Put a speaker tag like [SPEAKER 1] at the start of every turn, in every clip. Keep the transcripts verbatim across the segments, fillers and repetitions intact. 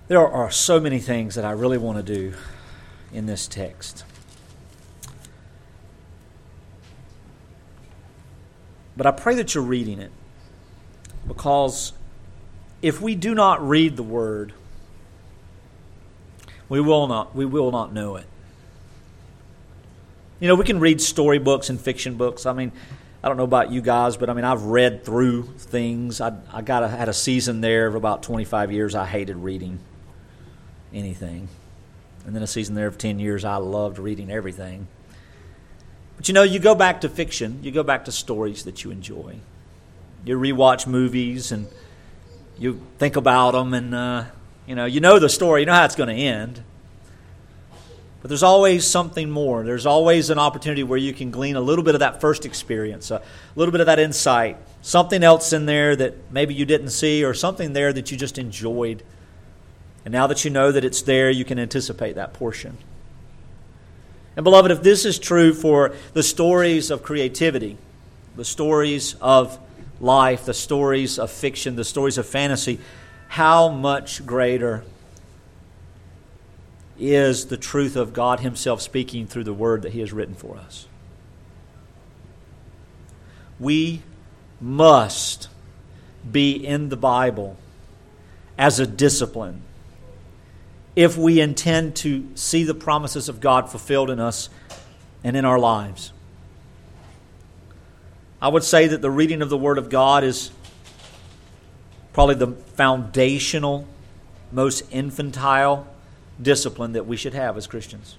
[SPEAKER 1] There are so many things that I really want to do in this text. But I pray that you're reading it, because if we do not read the Word, we will not we will not know it. You know, we can read storybooks and fiction books. I mean, I don't know about you guys, but I mean, I've read through things. I I got a, had a season there of about twenty-five years. I hated reading anything, and then a season there of ten years. I loved reading everything. But you know, you go back to fiction. You go back to stories that you enjoy. You rewatch movies and you think about them, and uh, you know, you know the story. You know how it's going to end. But there's always something more. There's always an opportunity where you can glean a little bit of that first experience, a little bit of that insight, something else in there that maybe you didn't see, or something there that you just enjoyed. And now that you know that it's there, you can anticipate that portion. And beloved, if this is true for the stories of creativity, the stories of life, the stories of fiction, the stories of fantasy, how much greater is the truth of God Himself speaking through the Word that He has written for us. We must be in the Bible as a discipline if we intend to see the promises of God fulfilled in us and in our lives. I would say that the reading of the Word of God is probably the foundational, most infantile discipline that we should have as Christians.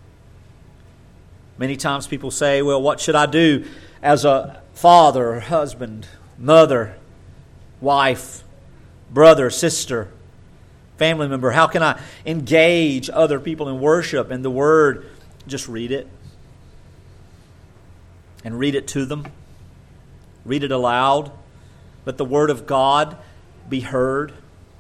[SPEAKER 1] Many times people say, well, what should I do as a father, husband, mother, wife, brother, sister, family member? How can I engage other people in worship and the Word? Just read it. And read it to them. Read it aloud. Let the Word of God be heard.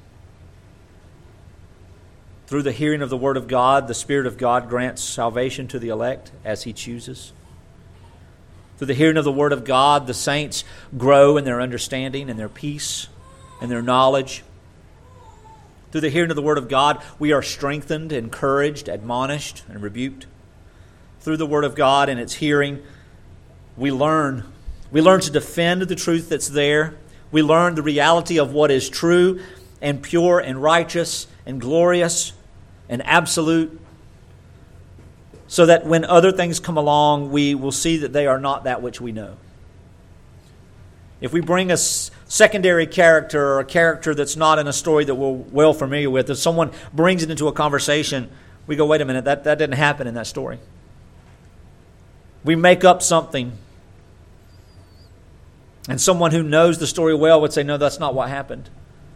[SPEAKER 1] Through the hearing of the Word of God, the Spirit of God grants salvation to the elect as He chooses. Through the hearing of the Word of God, the saints grow in their understanding and their peace and their knowledge. Through the hearing of the Word of God, we are strengthened, encouraged, admonished, and rebuked. Through the Word of God and its hearing, we learn. We learn to defend the truth that's there. We learn the reality of what is true and pure and righteous and glorious and absolute, so that when other things come along, we will see that they are not that which we know. If we bring a secondary character, or a character that's not in a story that we're well familiar with, if someone brings it into a conversation, we go, wait a minute, that, that didn't happen in that story. We make up something. And someone who knows the story well would say, no, that's not what happened.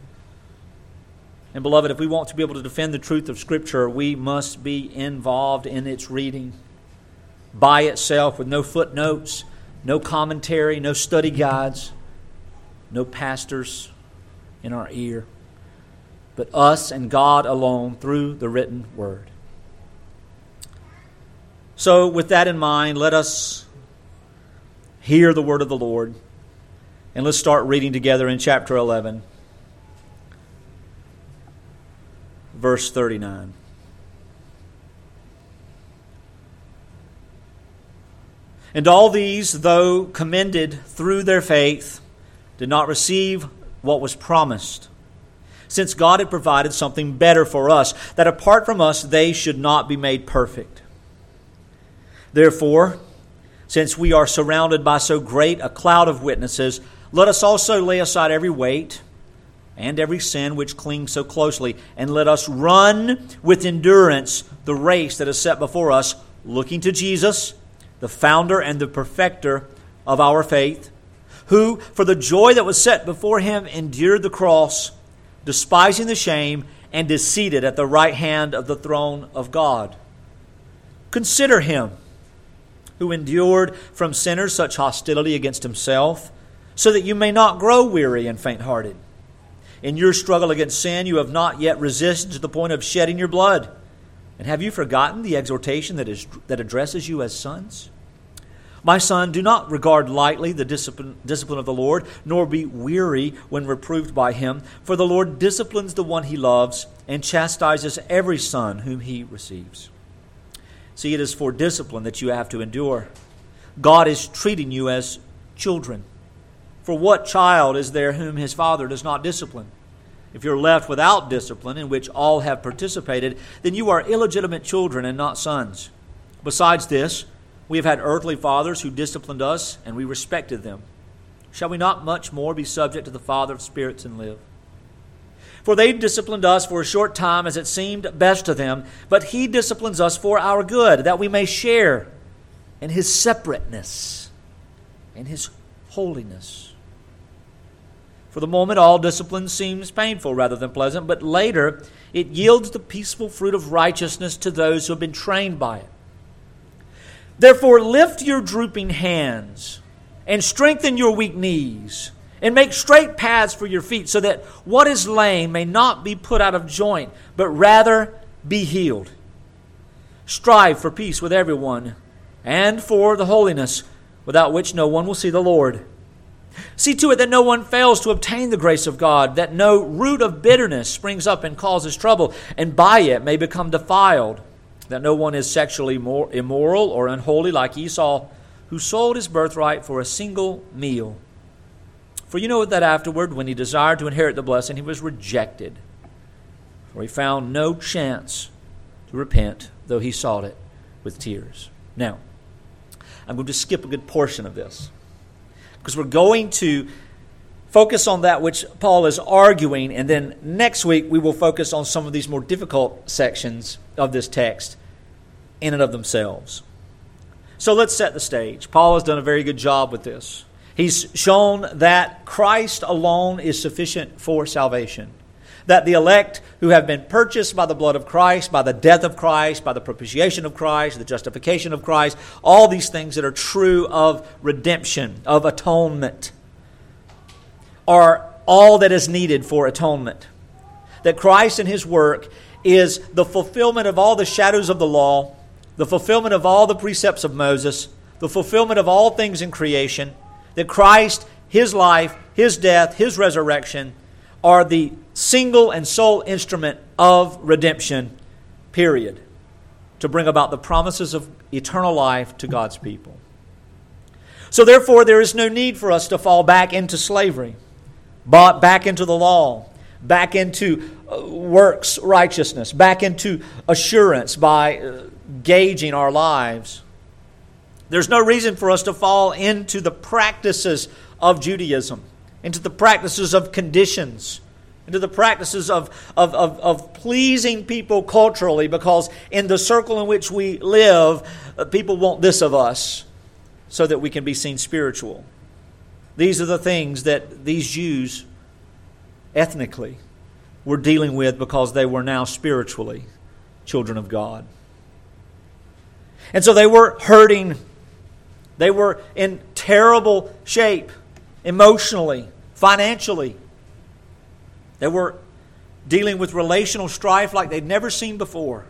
[SPEAKER 1] And beloved, if we want to be able to defend the truth of Scripture, we must be involved in its reading by itself, with no footnotes, no commentary, no study guides, no pastors in our ear, but us and God alone through the written Word. So with that in mind, let us hear the Word of the Lord, and let's start reading together in chapter eleven. Verse thirty-nine. And all these, though commended through their faith, did not receive what was promised, since God had provided something better for us, that apart from us they should not be made perfect. Therefore, since we are surrounded by so great a cloud of witnesses, let us also lay aside every weight and every sin which clings so closely, and let us run with endurance the race that is set before us, looking to Jesus, the founder and the perfecter of our faith, who, for the joy that was set before Him, endured the cross, despising the shame, and is seated at the right hand of the throne of God. Consider Him who endured from sinners such hostility against Himself, so that you may not grow weary and faint-hearted. In your struggle against sin, you have not yet resisted to the point of shedding your blood. And have you forgotten the exhortation that is that addresses you as sons? My son, do not regard lightly the discipline, discipline of the Lord, nor be weary when reproved by Him. For the Lord disciplines the one He loves, and chastises every son whom he receives. See, it is for discipline that you have to endure. God is treating you as children. For what child is there whom his father does not discipline? If you're left without discipline, in which all have participated, then you are illegitimate children and not sons. Besides this, we have had earthly fathers who disciplined us, and we respected them. Shall we not much more be subject to the Father of spirits and live? For they disciplined us for a short time as it seemed best to them, but he disciplines us for our good, that we may share in his separateness and his holiness. For the moment, all discipline seems painful rather than pleasant, but later it yields the peaceful fruit of righteousness to those who have been trained by it. Therefore, lift your drooping hands and strengthen your weak knees, and make straight paths for your feet, so that what is lame may not be put out of joint, but rather be healed. Strive for peace with everyone, and for the holiness, without which no one will see the Lord. See to it that no one fails to obtain the grace of God, that no root of bitterness springs up and causes trouble, and by it may become defiled, that no one is sexually more immoral or unholy like Esau, who sold his birthright for a single meal. For you know that afterward, when he desired to inherit the blessing, he was rejected, for he found no chance to repent, though he sought it with tears. Now, I'm going to skip a good portion of this, because we're going to focus on that which Paul is arguing, and then next week we will focus on some of these more difficult sections of this text in and of themselves. So let's set the stage. Paul has done a very good job with this. He's shown that Christ alone is sufficient for salvation, that the elect who have been purchased by the blood of Christ, by the death of Christ, by the propitiation of Christ, the justification of Christ, all these things that are true of redemption, of atonement, are all that is needed for atonement. That Christ and his work is the fulfillment of all the shadows of the law, the fulfillment of all the precepts of Moses, the fulfillment of all things in creation. That Christ, his life, his death, his resurrection are the single and sole instrument of redemption, period, to bring about the promises of eternal life to God's people. So therefore, there is no need for us to fall back into slavery, but back into the law, back into works righteousness, back into assurance by gauging our lives. There's no reason for us to fall into the practices of Judaism, into the practices of conditions, into the practices of, of, of, of pleasing people culturally, because in the circle in which we live, people want this of us so that we can be seen spiritual. These are the things that these Jews ethnically were dealing with, because they were now spiritually children of God. And so they were hurting. They were in terrible shape emotionally, financially. They were dealing with relational strife like they'd never seen before.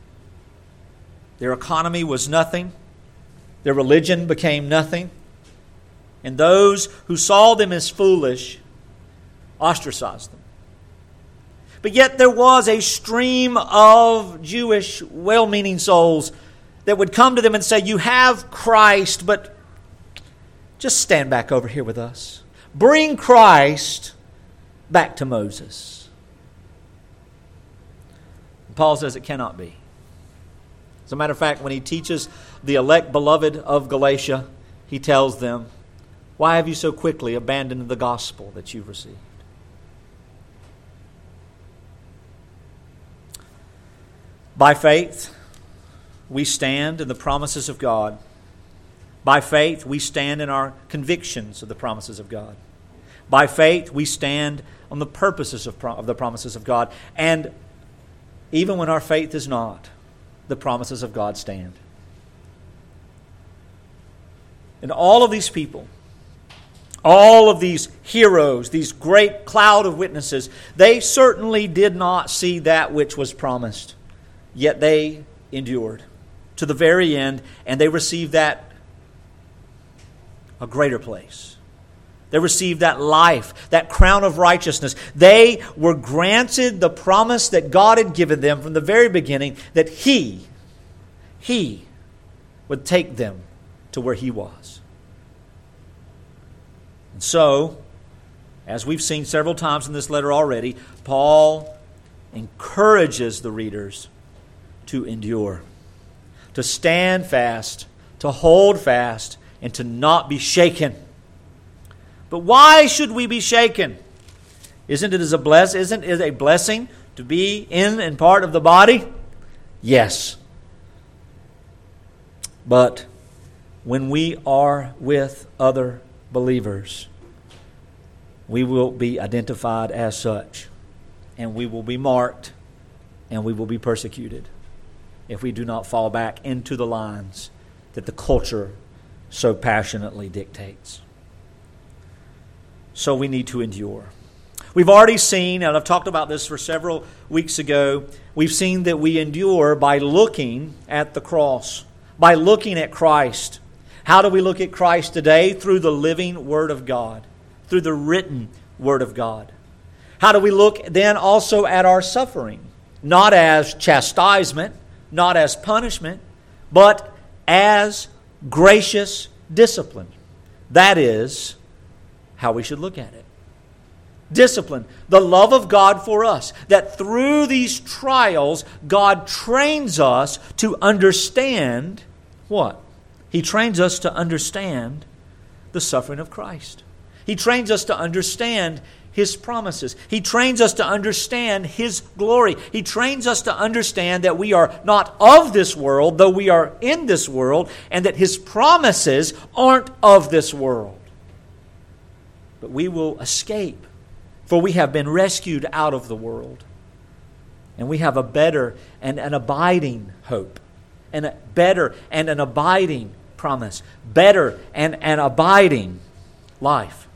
[SPEAKER 1] Their economy was nothing. Their religion became nothing. And those who saw them as foolish ostracized them. But yet there was a stream of Jewish well-meaning souls that would come to them and say, you have Christ, but just stand back over here with us. Bring Christ back to Moses. Paul says it cannot be. As a matter of fact, when he teaches the elect beloved of Galatia, he tells them, why have you so quickly abandoned the gospel that you've received? By faith, we stand in the promises of God. By faith, we stand in our convictions of the promises of God. By faith, we stand on the purposes of, pro- of the promises of God. And even when our faith is not, the promises of God stand. And all of these people, all of these heroes, these great cloud of witnesses, they certainly did not see that which was promised. Yet they endured to the very end, and they received that a greater place, They received that life, that crown of righteousness. They were granted the promise that God had given them from the very beginning, that He, He would take them to where He was. And so, as we've seen several times in this letter already, Paul encourages the readers to endure, to stand fast, to hold fast, and to not be shaken. But why should we be shaken? Isn't it as a bless? Isn't it a blessing to be in and part of the body? Yes. But when we are with other believers, we will be identified as such, and we will be marked, and we will be persecuted if we do not fall back into the lines that the culture so passionately dictates. So we need to endure. We've already seen, and I've talked about this for several weeks ago, we've seen that we endure by looking at the cross, by looking at Christ. How do we look at Christ today? Through the living Word of God, through the written Word of God. How do we look then also at our suffering? Not as chastisement, not as punishment, but as gracious discipline. That is how we should look at it. Discipline, the love of God for us, that through these trials, God trains us to understand what? He trains us to understand the suffering of Christ. He trains us to understand His promises. He trains us to understand His glory. He trains us to understand that we are not of this world, though we are in this world, and that His promises aren't of this world. But we will escape, for we have been rescued out of the world. And we have a better and an abiding hope, and a better and an abiding promise, better and an abiding life.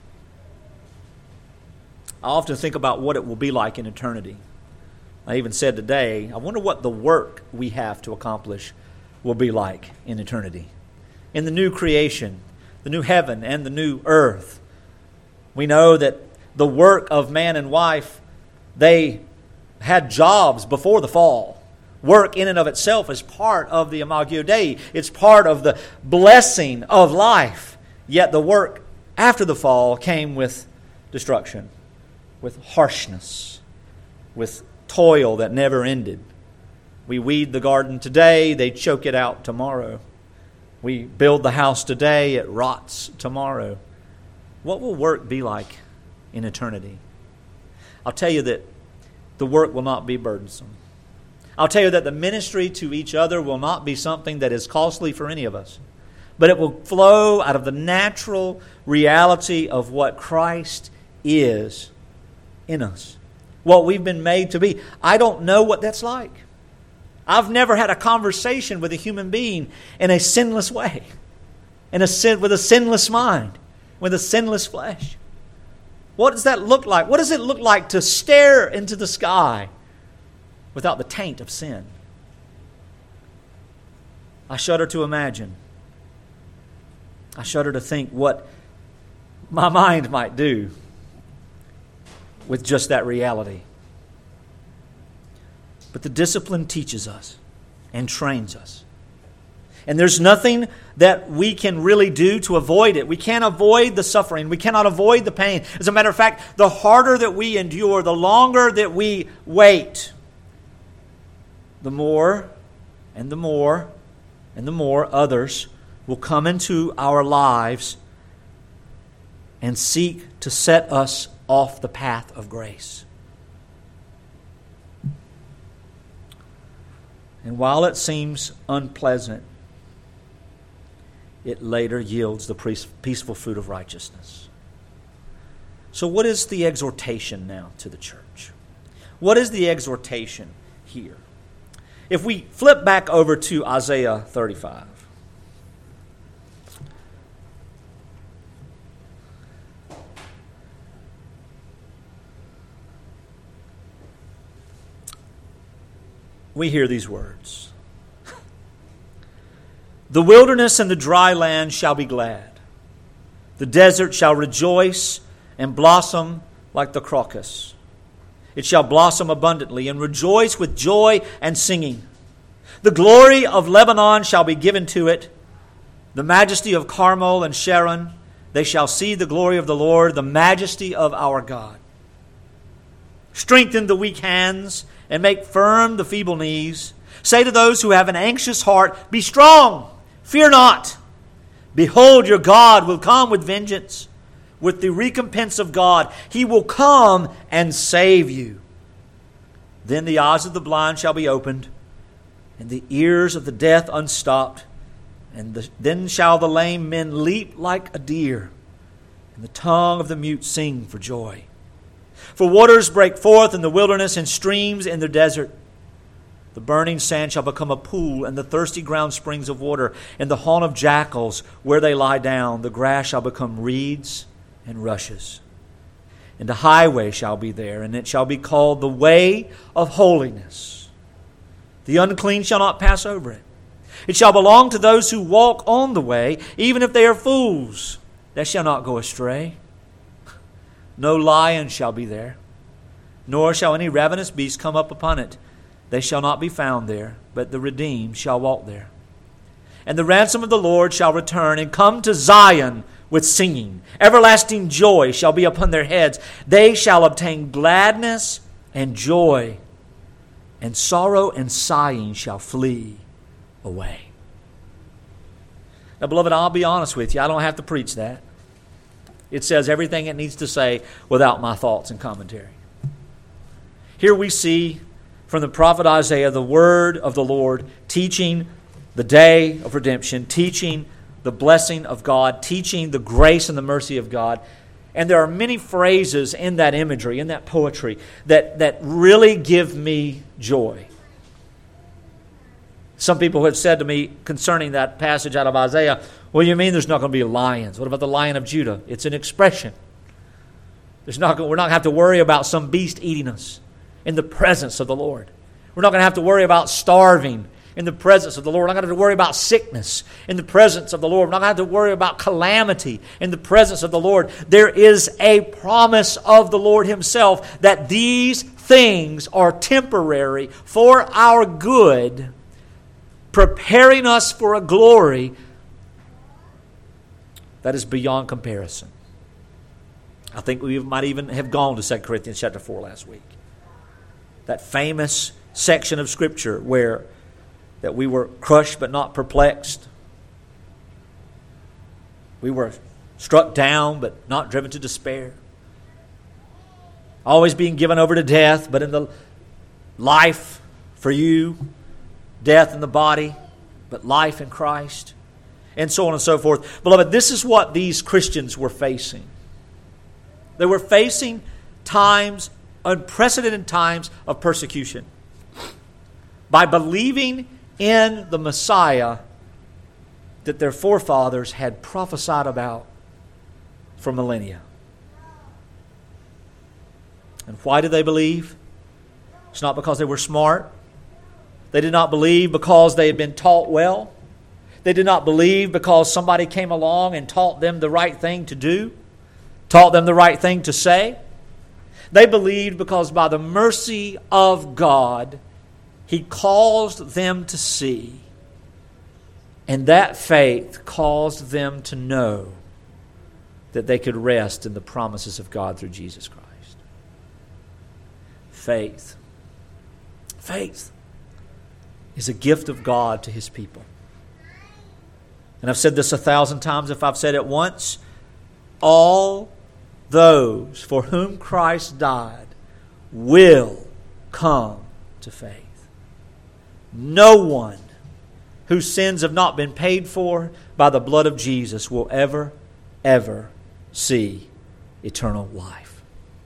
[SPEAKER 1] I often think about what it will be like in eternity. I even said today, I wonder what the work we have to accomplish will be like in eternity. In the new creation, the new heaven and the new earth. We know that the work of man and wife, they had jobs before the fall. Work in and of itself is part of the Imago Dei. It's part of the blessing of life. Yet the work after the fall came with destruction, with harshness, with toil that never ended. We weed the garden today, they choke it out tomorrow. We build the house today, it rots tomorrow. What will work be like in eternity? I'll tell you that the work will not be burdensome. I'll tell you that the ministry to each other will not be something that is costly for any of us. But it will flow out of the natural reality of what Christ is in us. What we've been made to be. I don't know what that's like. I've never had a conversation with a human being in a sinless way. In a sin, with a sinless mind. With a sinless flesh. What does that look like? What does it look like to stare into the sky without the taint of sin? I shudder to imagine. I shudder to think what my mind might do with just that reality. But the discipline teaches us and trains us. And there's nothing that we can really do to avoid it. We can't avoid the suffering. We cannot avoid the pain. As a matter of fact, the harder that we endure, the longer that we wait, the more and the more and the more others will come into our lives and seek to set us off the path of grace. And while it seems unpleasant, it later yields the peaceful fruit of righteousness. So what is the exhortation now to the church? What is the exhortation here? If we flip back over to Isaiah thirty-five. We hear these words. The wilderness and the dry land shall be glad. The desert shall rejoice and blossom like the crocus. It shall blossom abundantly and rejoice with joy and singing. The glory of Lebanon shall be given to it, the majesty of Carmel and Sharon. They shall see the glory of the Lord, the majesty of our God. Strengthen the weak hands and make firm the feeble knees. Say to those who have an anxious heart, be strong, fear not. Behold, your God will come with vengeance, with the recompense of God. He will come and save you. Then the eyes of the blind shall be opened, and the ears of the deaf unstopped. And the, then shall the lame men leap like a deer, and the tongue of the mute sing for joy. For waters break forth in the wilderness, and streams in the desert. The burning sand shall become a pool, and the thirsty ground springs of water. And the haunt of jackals, where they lie down, the grass shall become reeds and rushes. And a highway shall be there, and it shall be called the way of holiness. The unclean shall not pass over it. It shall belong to those who walk on the way, even if they are fools. They shall not go astray. No lion shall be there, nor shall any ravenous beast come up upon it. They shall not be found there, but the redeemed shall walk there. And the ransom of the Lord shall return and come to Zion with singing. Everlasting joy shall be upon their heads. They shall obtain gladness and joy, and sorrow and sighing shall flee away. Now, beloved, I'll be honest with you. I don't have to preach that. It says everything it needs to say without my thoughts and commentary. Here we see from the prophet Isaiah the word of the Lord teaching the day of redemption, teaching the blessing of God, teaching the grace and the mercy of God. And there are many phrases in that imagery, in that poetry, that, that really give me joy. Some people have said to me concerning that passage out of Isaiah, well, you mean there's not going to be lions? What about the Lion of Judah? It's an expression. There's not, we're not going to have to worry about some beast eating us in the presence of the Lord. We're not going to have to worry about starving in the presence of the Lord. We're not going to have to worry about sickness in the presence of the Lord. We're not going to have to worry about calamity in the presence of the Lord. There is a promise of the Lord Himself that these things are temporary for our good, preparing us for a glory that is beyond comparison. I think we might even have gone to Second Corinthians chapter four last week. That famous section of Scripture where that we were crushed but not perplexed. We were struck down but not driven to despair. Always being given over to death, but in the life for you, death in the body, but life in Christ, and so on and so forth. Beloved, this is what these Christians were facing. They were facing times, unprecedented times of persecution. By believing in the Messiah that their forefathers had prophesied about for millennia. And why did they believe? It's not because they were smart. They did not believe because they had been taught well. They did not believe because somebody came along and taught them the right thing to do, taught them the right thing to say. They believed because by the mercy of God, He caused them to see. And that faith caused them to know that they could rest in the promises of God through Jesus Christ. Faith. Faith is a gift of God to His people. And I've said this a thousand times if I've said it once. All those for whom Christ died will come to faith. No one whose sins have not been paid for by the blood of Jesus will ever, ever see eternal life.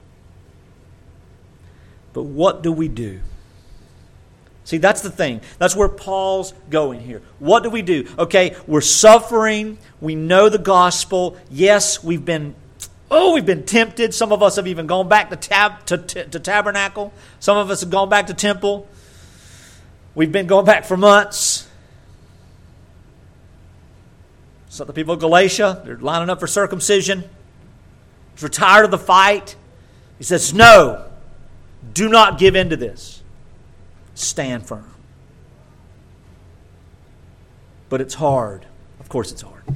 [SPEAKER 1] But what do we do? See, that's the thing. That's where Paul's going here. What do we do? Okay, we're suffering. We know the gospel. Yes, we've been, oh, we've been tempted. Some of us have even gone back to, tab, to, to, to tabernacle. Some of us have gone back to temple. We've been going back for months. So the people of Galatia, they're lining up for circumcision. They're tired of the fight. He says, no, do not give in to this. Stand firm. But it's hard. Of course it's hard.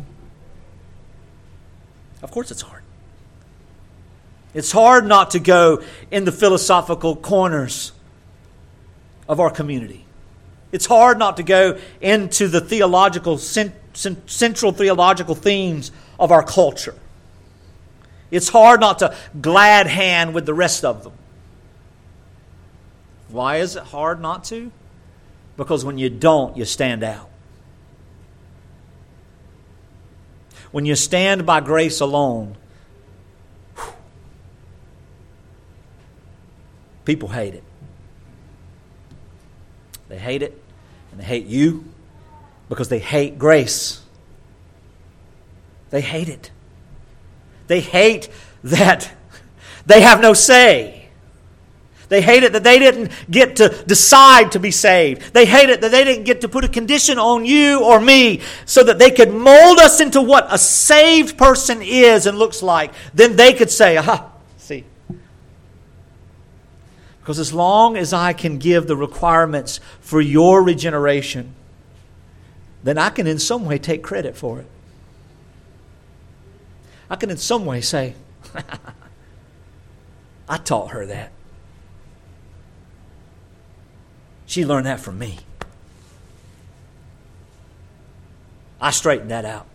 [SPEAKER 1] Of course it's hard. It's hard not to go in the philosophical corners of our community. It's hard not to go into the theological, central theological themes of our culture. It's hard not to glad hand with the rest of them. Why is it hard not to? Because when you don't, you stand out. When you stand by grace alone, whew, people hate it. They hate it, and they hate you because they hate grace. They hate it. They hate that they have no say. They hate it that they didn't get to decide to be saved. They hate it that they didn't get to put a condition on you or me so that they could mold us into what a saved person is and looks like. Then they could say, aha, see. Because as long as I can give the requirements for your regeneration, then I can in some way take credit for it. I can in some way say, I taught her that. She learned that from me. I straightened that out.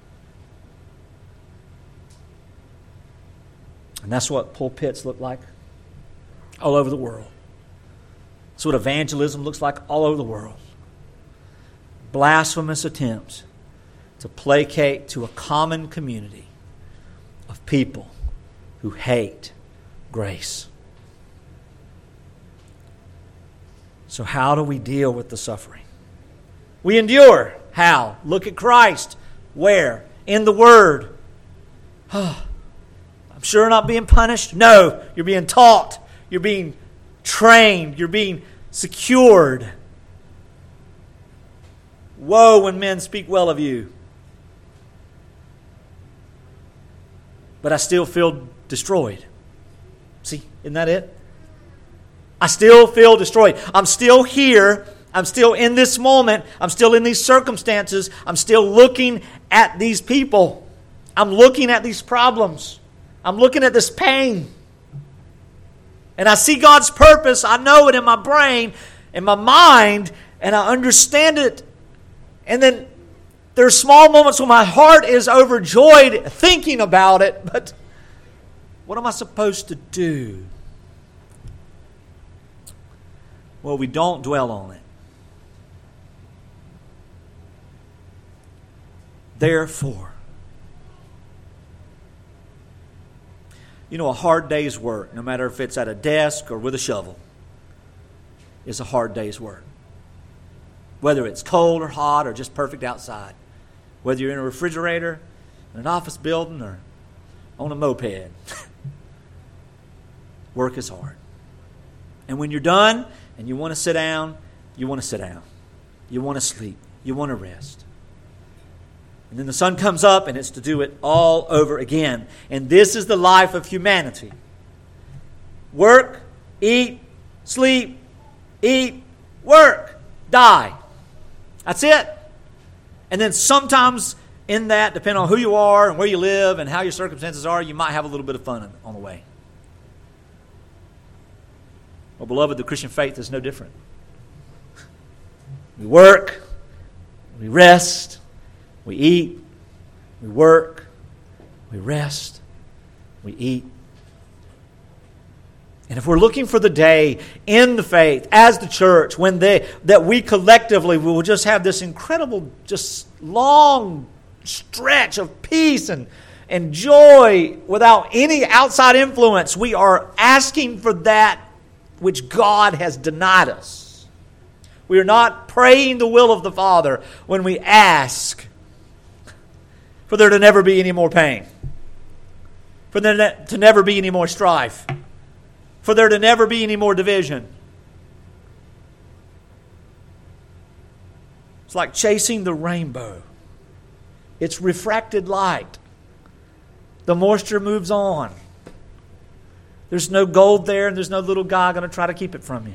[SPEAKER 1] And that's what pulpits look like all over the world. That's what evangelism looks like all over the world. Blasphemous attempts to placate to a common community of people who hate grace. So how do we deal with the suffering? We endure. How? Look at Christ. Where? In the Word. I'm sure not being punished. No, you're being taught. You're being trained. You're being secured. Woe when men speak well of you. But I still feel destroyed. See, isn't that it? I still feel destroyed. I'm still here. I'm still in this moment. I'm still in these circumstances. I'm still looking at these people. I'm looking at these problems. I'm looking at this pain. And I see God's purpose. I know it in my brain, in my mind, and I understand it. And then there are small moments when my heart is overjoyed thinking about it. But what am I supposed to do? Well, we don't dwell on it. Therefore, you know, a hard day's work, no matter if it's at a desk or with a shovel, is a hard day's work. Whether it's cold or hot or just perfect outside. Whether you're in a refrigerator, in an office building, or on a moped. Work is hard. And when you're done and you want to sit down, you want to sit down. You want to sleep. You want to rest. And then the sun comes up and it's to do it all over again. And this is the life of humanity. Work, eat, sleep, eat, work, die. That's it. And then sometimes in that, depending on who you are and where you live and how your circumstances are, you might have a little bit of fun on the way. Well, beloved, the Christian faith is no different. We work, we rest, we eat, we work, we rest, we eat. And if we're looking for the day in the faith, as the church, when they that we collectively will just have this incredible, just long stretch of peace and, and joy without any outside influence, we are asking for that which God has denied us. We are not praying the will of the Father when we ask for there to never be any more pain, for there to never be any more strife, for there to never be any more division. It's like chasing the rainbow It's refracted light. The moisture moves on. There's no gold there, and there's no little guy going to try to keep it from you.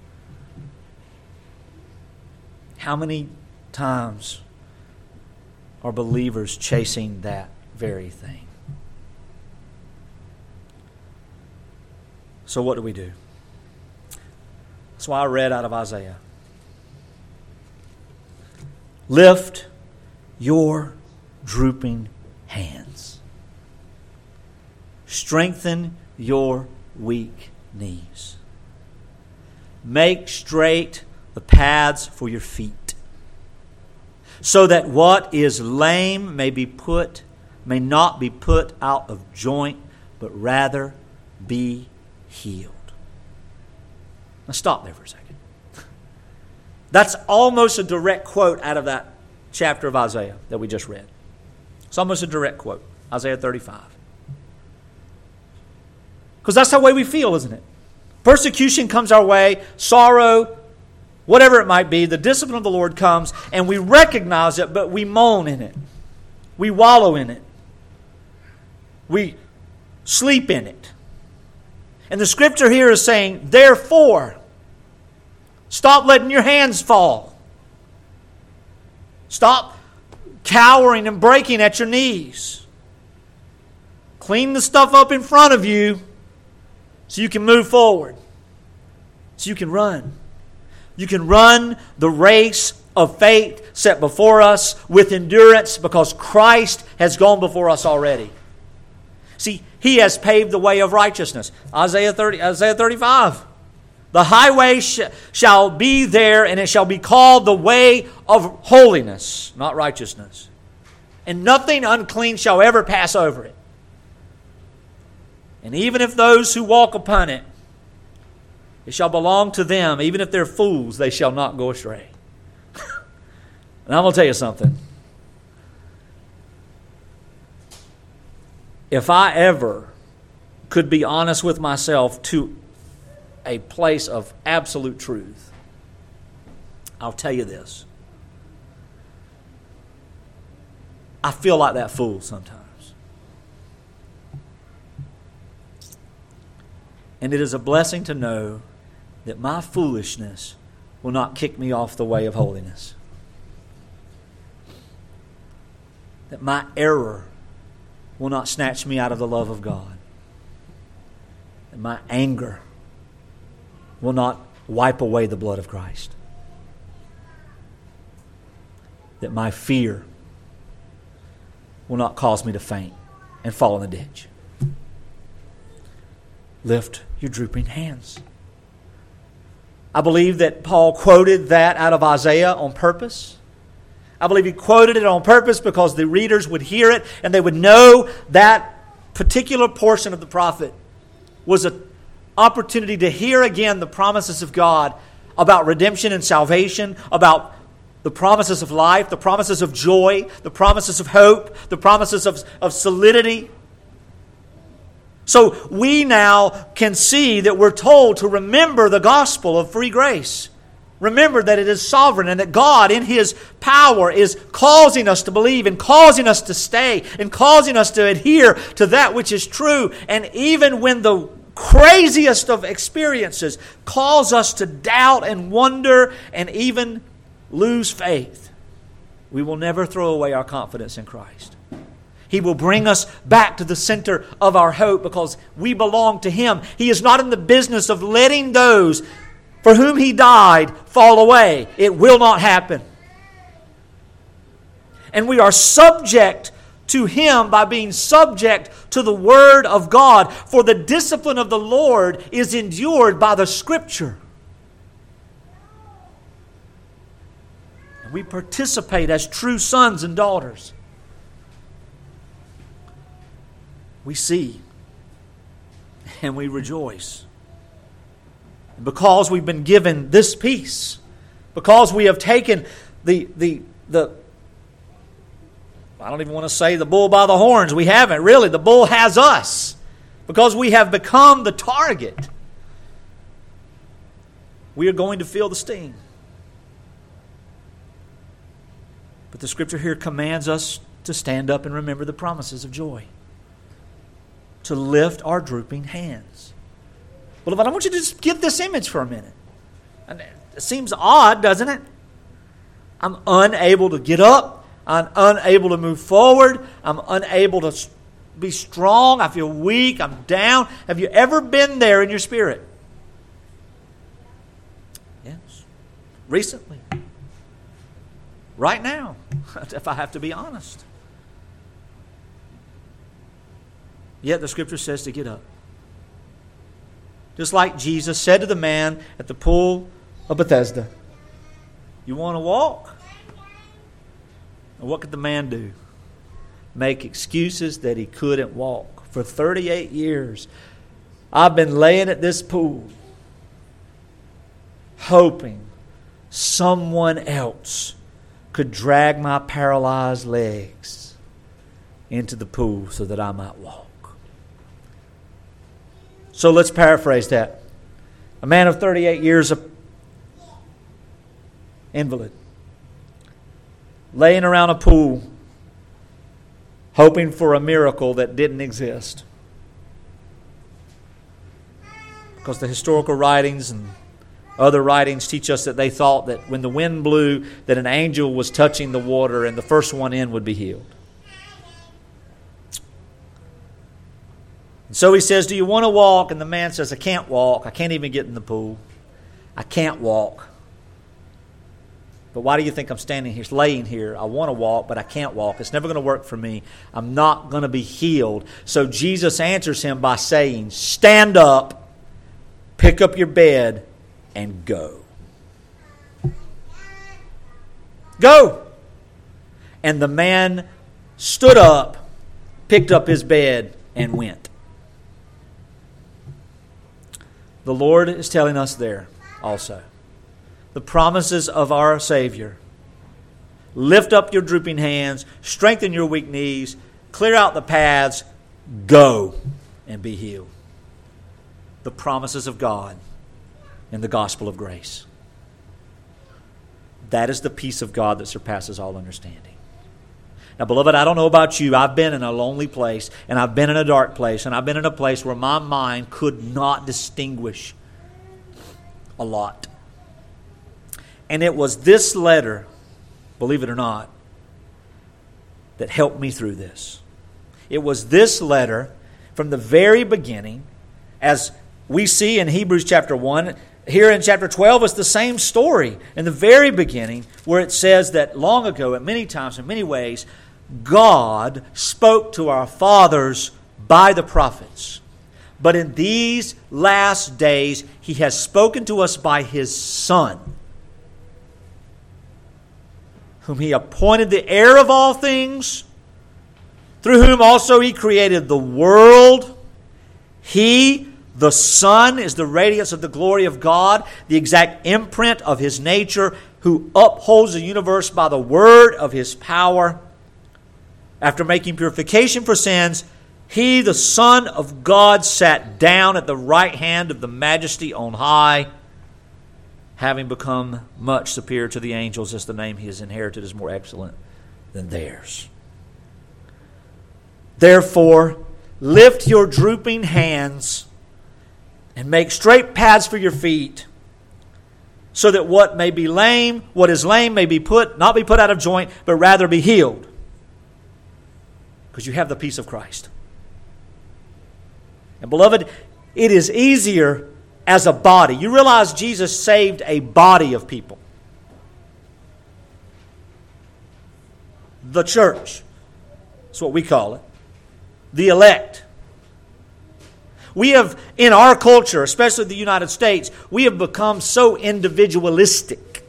[SPEAKER 1] How many times are believers chasing that very thing? So what do we do? That's why I read out of Isaiah. Lift your drooping hands. Strengthen your weak knees. Make straight the paths for your feet, so that what is lame may be put, may not be put out of joint, but rather be healed. Now stop there for a second. That's almost a direct quote out of that chapter of Isaiah that we just read. It's almost a direct quote, Isaiah thirty-five. Because that's the way we feel, isn't it? Persecution comes our way, sorrow, whatever it might be, the discipline of the Lord comes, and we recognize it, but we moan in it. We wallow in it. We sleep in it. And the scripture here is saying, therefore, stop letting your hands fall. Stop cowering and breaking at your knees. Clean the stuff up in front of you so you can move forward. So you can run. You can run the race of faith set before us with endurance because Christ has gone before us already. See, He has paved the way of righteousness. Isaiah thirty, Isaiah thirty-five. The highway sh- shall be there, and it shall be called the way of holiness, not righteousness. And nothing unclean shall ever pass over it. And even if those who walk upon it, it shall belong to them. Even if they're fools, they shall not go astray. And I'm going to tell you something. If I ever could be honest with myself to a place of absolute truth, I'll tell you this. I feel like that fool sometimes. And it is a blessing to know that my foolishness will not kick me off the way of holiness. That my error will not snatch me out of the love of God. That my anger will not wipe away the blood of Christ. That my fear will not cause me to faint and fall in the ditch. Lift your drooping hands. I believe that Paul quoted that out of Isaiah on purpose. I believe he quoted it on purpose because the readers would hear it and they would know that particular portion of the prophet was an opportunity to hear again the promises of God about redemption and salvation, about the promises of life, the promises of joy, the promises of hope, the promises of, of solidity. So we now can see that we're told to remember the gospel of free grace. Remember that it is sovereign and that God in His power is causing us to believe and causing us to stay and causing us to adhere to that which is true. And even when the craziest of experiences cause us to doubt and wonder and even lose faith, we will never throw away our confidence in Christ. He will bring us back to the center of our hope because we belong to Him. He is not in the business of letting those for whom He died fall away. It will not happen. And we are subject to Him by being subject to the Word of God. For the discipline of the Lord is endured by the Scripture. And we participate as true sons and daughters. We see and we rejoice. And because we've been given this peace, because we have taken the, the, the, I don't even want to say the bull by the horns. We haven't really. The bull has us because we have become the target. We are going to feel the sting. But the Scripture here commands us to stand up and remember the promises of joy. To lift our drooping hands. Beloved, I want you to just get this image for a minute. And it seems odd, doesn't it? I'm unable to get up. I'm unable to move forward. I'm unable to be strong. I feel weak. I'm down. Have you ever been there in your spirit? Yes. Recently. Right now, if I have to be honest. Yet the Scripture says to get up. Just like Jesus said to the man at the pool of Bethesda, you want to walk? And what could the man do? Make excuses that he couldn't walk. For thirty-eight years, I've been laying at this pool, hoping someone else could drag my paralyzed legs into the pool so that I might walk. So let's paraphrase that. A man of thirty-eight years of invalid, laying around a pool, hoping for a miracle that didn't exist. Because the historical writings and other writings teach us that they thought that when the wind blew, that an angel was touching the water and the first one in would be healed. And so he says, do you want to walk? And the man says, I can't walk. I can't even get in the pool. I can't walk. But why do you think I'm standing here, laying here? I want to walk, but I can't walk. It's never going to work for me. I'm not going to be healed. So Jesus answers him by saying, stand up, pick up your bed, and go. Go! And the man stood up, picked up his bed, and went. The Lord is telling us there also the promises of our Savior. Lift up your drooping hands, strengthen your weak knees, clear out the paths, go and be healed. The promises of God in the gospel of grace. That is the peace of God that surpasses all understanding. Now, beloved, I don't know about you. I've been in a lonely place, and I've been in a dark place, and I've been in a place where my mind could not distinguish a lot. And it was this letter, believe it or not, that helped me through this. It was this letter from the very beginning, as we see in Hebrews chapter one. Here in chapter twelve is the same story in the very beginning, where it says that long ago, at many times, in many ways, God spoke to our fathers by the prophets. But in these last days, He has spoken to us by His Son, whom He appointed the heir of all things, through whom also He created the world. He, the Son, is the radiance of the glory of God, the exact imprint of His nature, who upholds the universe by the word of His power. After making purification for sins, He, the Son of God, sat down at the right hand of the Majesty on high, having become much superior to the angels, as the name He has inherited is more excellent than theirs. Therefore, lift your drooping hands and make straight paths for your feet, so that what may be lame, what is lame may be put, not be put out of joint, but rather be healed. Because you have the peace of Christ. And beloved, it is easier as a body. You realize Jesus saved a body of people. The church. That's what we call it. The elect. We have, in our culture, especially the United States, we have become so individualistic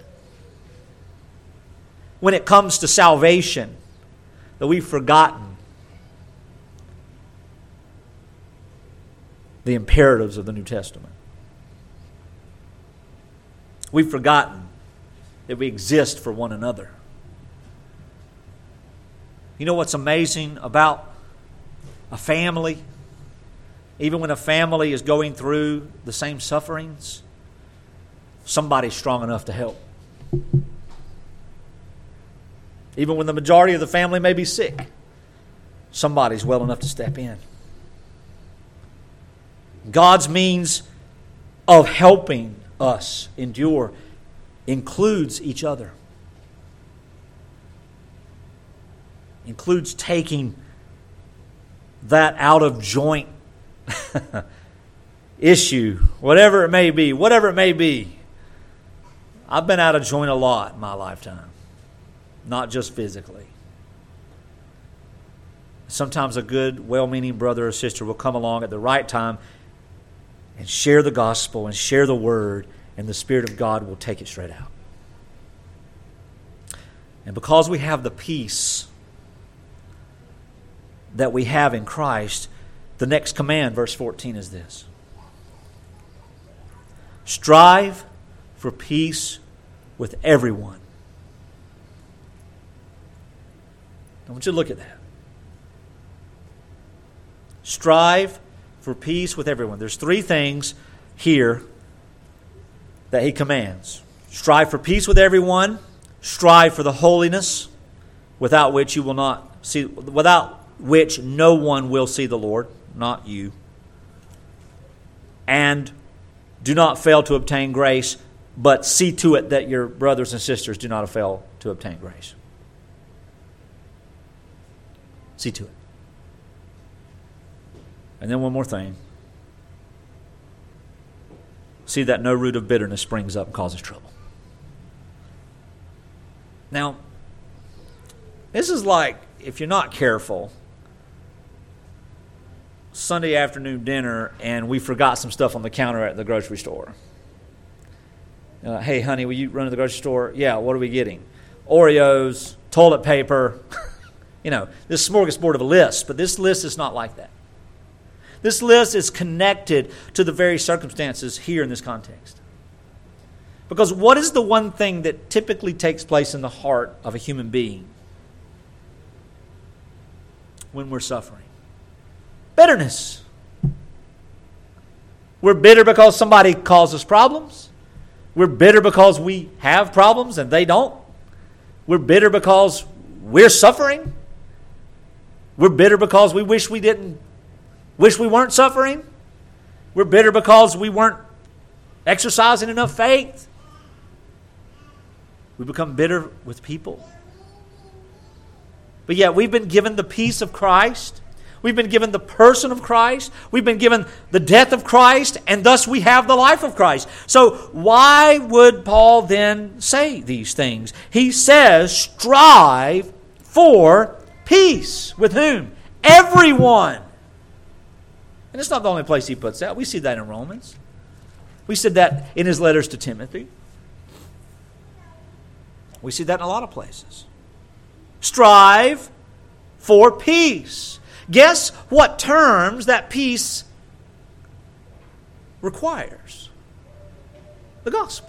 [SPEAKER 1] when it comes to salvation that we've forgotten the imperatives of the New Testament. We've forgotten that we exist for one another. You know what's amazing about a family? Even when a family is going through the same sufferings, somebody's strong enough to help. Even when the majority of the family may be sick, somebody's well enough to step in. God's means of helping us endure includes each other. Includes taking that out of joint issue, whatever it may be, whatever it may be. I've been out of joint a lot in my lifetime, not just physically. Sometimes a good, well-meaning brother or sister will come along at the right time and share the gospel and share the word, and the Spirit of God will take it straight out. And because we have the peace that we have in Christ, the next command, verse fourteen, is this: strive for peace with everyone. I want you to look at that. Strive for peace with everyone. There's three things here that he commands. Strive for peace with everyone. Strive for the holiness without which you will not see, without which no one will see the Lord, not you. And do not fail to obtain grace, but see to it that your brothers and sisters do not fail to obtain grace. See to it. And then one more thing. See that no root of bitterness springs up and causes trouble. Now, this is like, if you're not careful, Sunday afternoon dinner and we forgot some stuff on the counter at the grocery store. Uh, hey, honey, will you run to the grocery store? Yeah, what are we getting? Oreos, toilet paper. You know, this smorgasbord of a list, but this list is not like that. This list is connected to the very circumstances here in this context. Because what is the one thing that typically takes place in the heart of a human being when we're suffering? Bitterness. We're bitter because somebody caused us problems. We're bitter because we have problems and they don't. We're bitter because we're suffering. We're bitter because we wish we didn't Wish we weren't suffering. We're bitter because we weren't exercising enough faith. We become bitter with people. But yet we've been given the peace of Christ. We've been given the person of Christ. We've been given the death of Christ. And thus we have the life of Christ. So why would Paul then say these things? He says, strive for peace. With whom? Everyone. And it's not the only place he puts that. We see that in Romans. We see that in his letters to Timothy. We see that in a lot of places. Strive for peace. Guess what terms that peace requires? The gospel.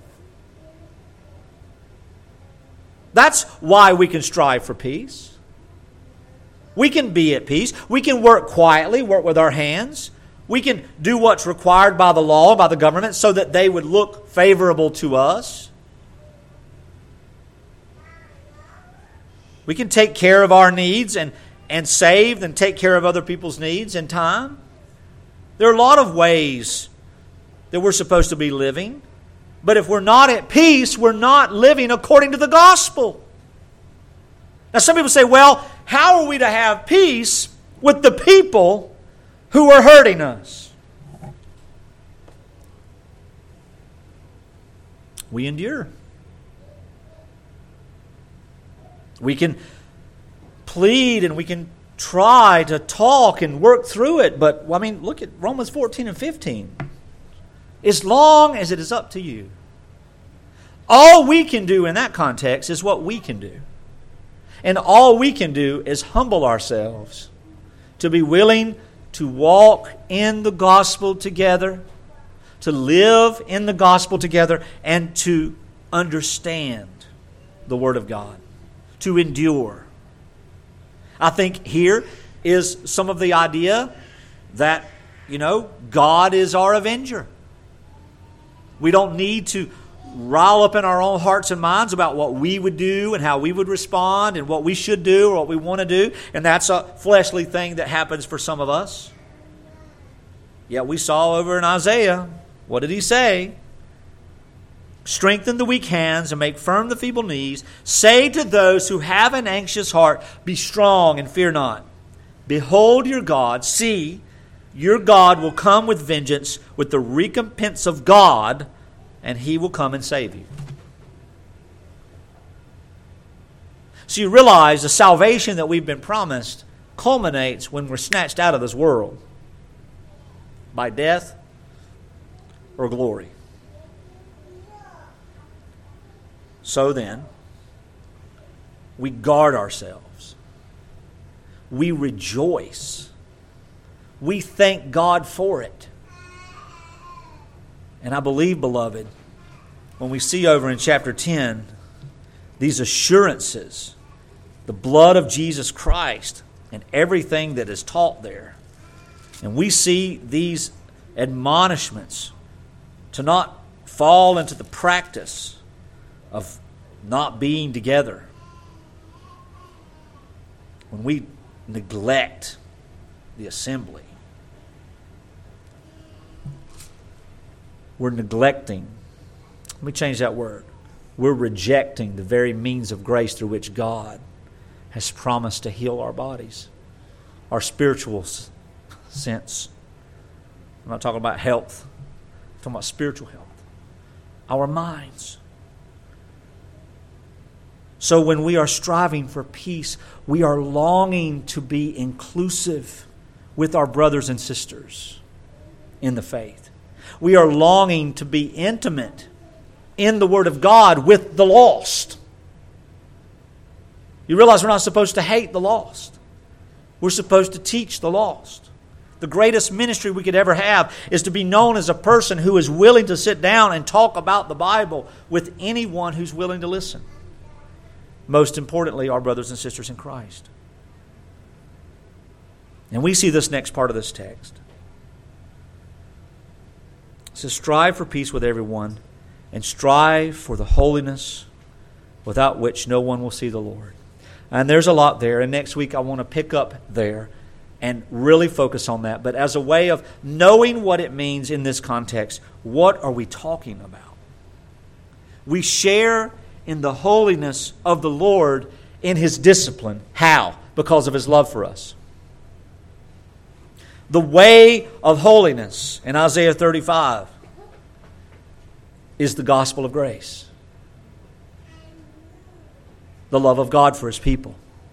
[SPEAKER 1] That's why we can strive for peace. We can be at peace. We can work quietly, work with our hands. We can do what's required by the law, by the government, so that they would look favorable to us. We can take care of our needs and, and save and take care of other people's needs in time. There are a lot of ways that we're supposed to be living. But if we're not at peace, we're not living according to the gospel. Now some people say, well, how are we to have peace with the people who are hurting us? We endure. We can plead and we can try to talk and work through it. But, I mean, look at Romans fourteen and fifteen. As long as it is up to you. All we can do in that context is what we can do. And all we can do is humble ourselves to be willing to walk in the gospel together, to live in the gospel together, and to understand the Word of God, to endure. I think here is some of the idea that, you know, God is our avenger. We don't need to rile up in our own hearts and minds about what we would do and how we would respond and what we should do or what we want to do. And that's a fleshly thing that happens for some of us. Yet we saw over in Isaiah, what did he say? Strengthen the weak hands and make firm the feeble knees. Say to those who have an anxious heart, be strong and fear not. Behold your God. See, your God will come with vengeance, with the recompense of God, and He will come and save you. So you realize the salvation that we've been promised culminates when we're snatched out of this world by death or glory. So then, we guard ourselves. We rejoice. We thank God for it. And I believe, beloved, when we see over in chapter ten, these assurances, the blood of Jesus Christ, and everything that is taught there, and we see these admonishments to not fall into the practice of not being together, when we neglect the assembly, we're neglecting, let me change that word, we're rejecting the very means of grace through which God has promised to heal our bodies, our spiritual sense. I'm not talking about health, I'm talking about spiritual health, our minds. So when we are striving for peace, we are longing to be inclusive with our brothers and sisters in the faith. We are longing to be intimate in the Word of God with the lost. You realize we're not supposed to hate the lost. We're supposed to teach the lost. The greatest ministry we could ever have is to be known as a person who is willing to sit down and talk about the Bible with anyone who's willing to listen. Most importantly, our brothers and sisters in Christ. And we see this next part of this text. It says, strive for peace with everyone, and strive for the holiness without which no one will see the Lord. And there's a lot there, and next week I want to pick up there and really focus on that. But as a way of knowing what it means in this context, what are we talking about? We share in the holiness of the Lord in His discipline. How? Because of His love for us. The way of holiness in Isaiah thirty-five is the gospel of grace. The love of God for His people.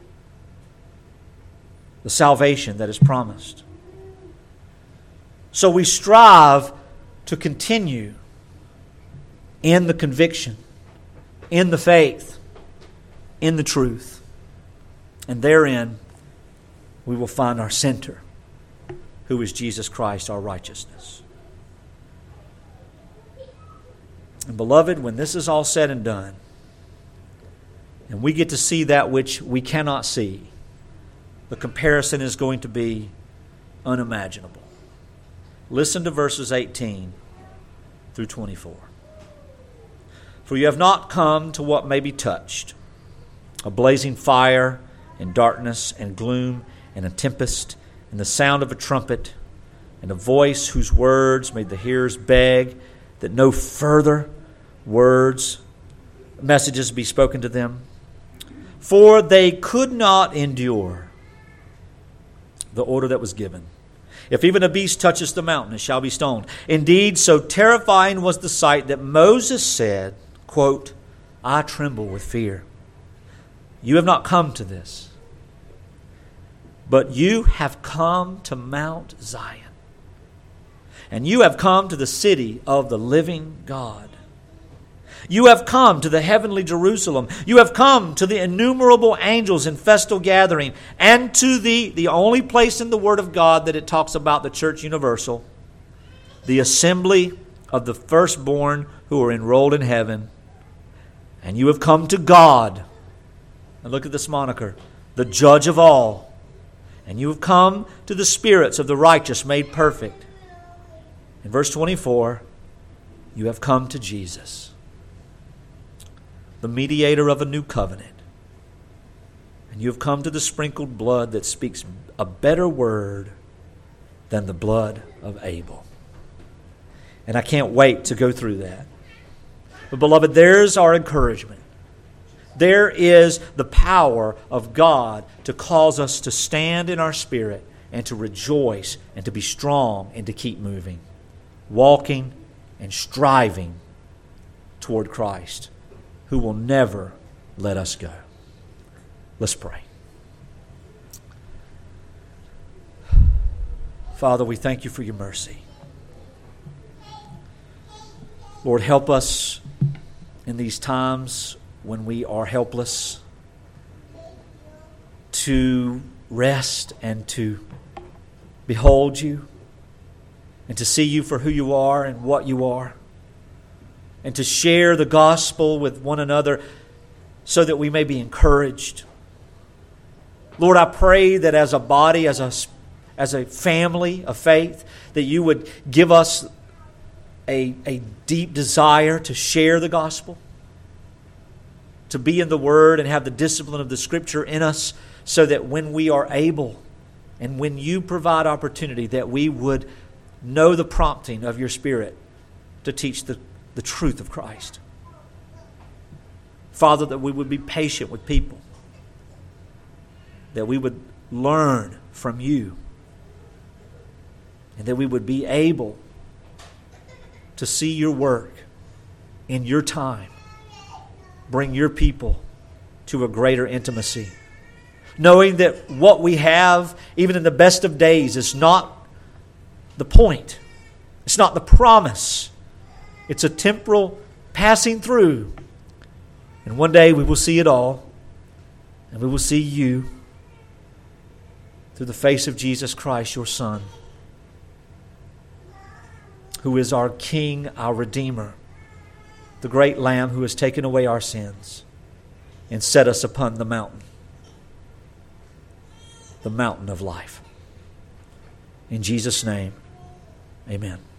[SPEAKER 1] The salvation that is promised. So we strive to continue in the conviction, in the faith, in the truth. And therein we will find our center, who is Jesus Christ, our righteousness. And beloved, when this is all said and done, and we get to see that which we cannot see, the comparison is going to be unimaginable. Listen to verses eighteen through twenty-four. For you have not come to what may be touched, a blazing fire and darkness and gloom and a tempest and the sound of a trumpet and a voice whose words made the hearers beg that no further words, messages be spoken to them. For they could not endure the order that was given. If even a beast touches the mountain, it shall be stoned. Indeed, so terrifying was the sight that Moses said, quote, I tremble with fear. You have not come to this, but you have come to Mount Zion, and you have come to the city of the living God. You have come to the heavenly Jerusalem. You have come to the innumerable angels in festal gathering, and to the, the only place in the Word of God that it talks about the church universal, the assembly of the firstborn who are enrolled in heaven. And you have come to God. And look at this moniker, the judge of all. And you have come to the spirits of the righteous made perfect. In verse twenty-four, you have come to Jesus, the mediator of a new covenant. And you have come to the sprinkled blood that speaks a better word than the blood of Abel. And I can't wait to go through that. But beloved, there's our encouragement. There is the power of God to cause us to stand in our spirit and to rejoice and to be strong and to keep moving, walking and striving toward Christ, who will never let us go. Let's pray. Father, we thank you for your mercy. Lord, help us in these times when we are helpless to rest and to behold you and to see you for who you are and what you are, and to share the gospel with one another so that we may be encouraged. Lord, I pray that as a body, as a, as a family of faith, that you would give us a, a deep desire to share the gospel, to be in the Word and have the discipline of the Scripture in us, so that when we are able and when you provide opportunity, that we would know the prompting of your Spirit to teach the, the truth of Christ. Father, that we would be patient with people, that we would learn from you, and that we would be able to see your work in your time bring your people to a greater intimacy, knowing that what we have, even in the best of days, is not the point. It's not the promise. It's a temporal passing through. And one day we will see it all, and we will see you through the face of Jesus Christ, your Son, who is our King, our Redeemer, the great Lamb who has taken away our sins and set us upon the mountain, the mountain of life. In Jesus' name, amen.